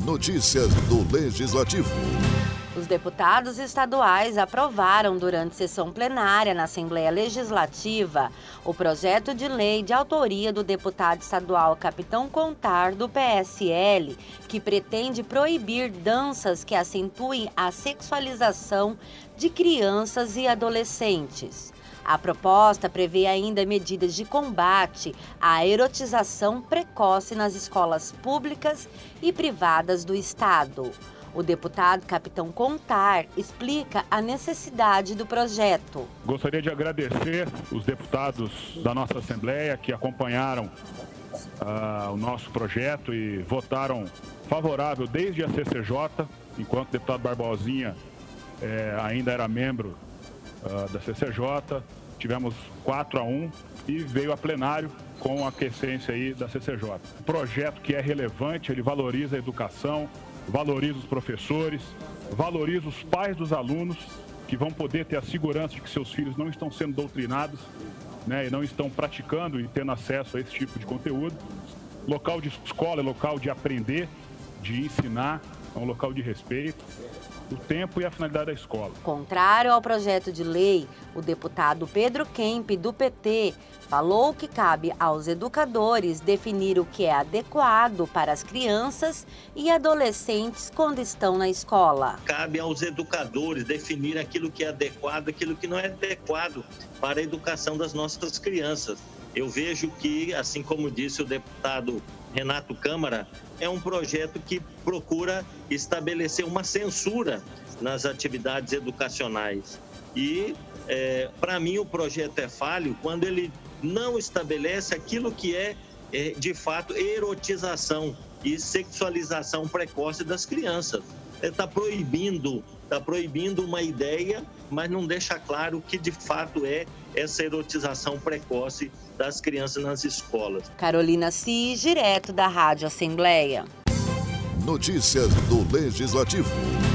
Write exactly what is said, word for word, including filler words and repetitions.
Notícias do Legislativo. Os deputados estaduais aprovaram durante sessão plenária na Assembleia Legislativa o projeto de lei de autoria do deputado estadual Capitão Contar, do P S L, que pretende proibir danças que acentuem a sexualização de crianças e adolescentes. A proposta prevê ainda medidas de combate à erotização precoce nas escolas públicas e privadas do Estado. O deputado Capitão Contar explica a necessidade do projeto. Gostaria de agradecer os deputados da nossa Assembleia que acompanharam uh, o nosso projeto e votaram favorável desde a C C J, enquanto o deputado Barbosinha eh, ainda era membro uh, da C C J. Tivemos quatro a um e veio a plenário com a aquiescência aí da C C J. Um projeto que é relevante, ele valoriza a educação, valoriza os professores, valoriza os pais dos alunos, que vão poder ter a segurança de que seus filhos não estão sendo doutrinados, né, e não estão praticando e tendo acesso a esse tipo de conteúdo. Local de escola é local de aprender, de ensinar, é um local de respeito. O tempo e a finalidade da escola. Contrário ao projeto de lei, o deputado Pedro Kemp, do P T, falou que cabe aos educadores definir o que é adequado para as crianças e adolescentes quando estão na escola. Cabe aos educadores definir aquilo que é adequado, aquilo que não é adequado para a educação das nossas crianças. Eu vejo que, assim como disse o deputado Renato Câmara, é um projeto que procura estabelecer uma censura nas atividades educacionais. E, é, para mim, o projeto é falho quando ele não estabelece aquilo que é, é, de fato, erotização e sexualização precoce das crianças. Está proibindo, está proibindo uma ideia, mas não deixa claro o que de fato é essa erotização precoce das crianças nas escolas. Carolina Cis, direto da Rádio Assembleia. Notícias do Legislativo.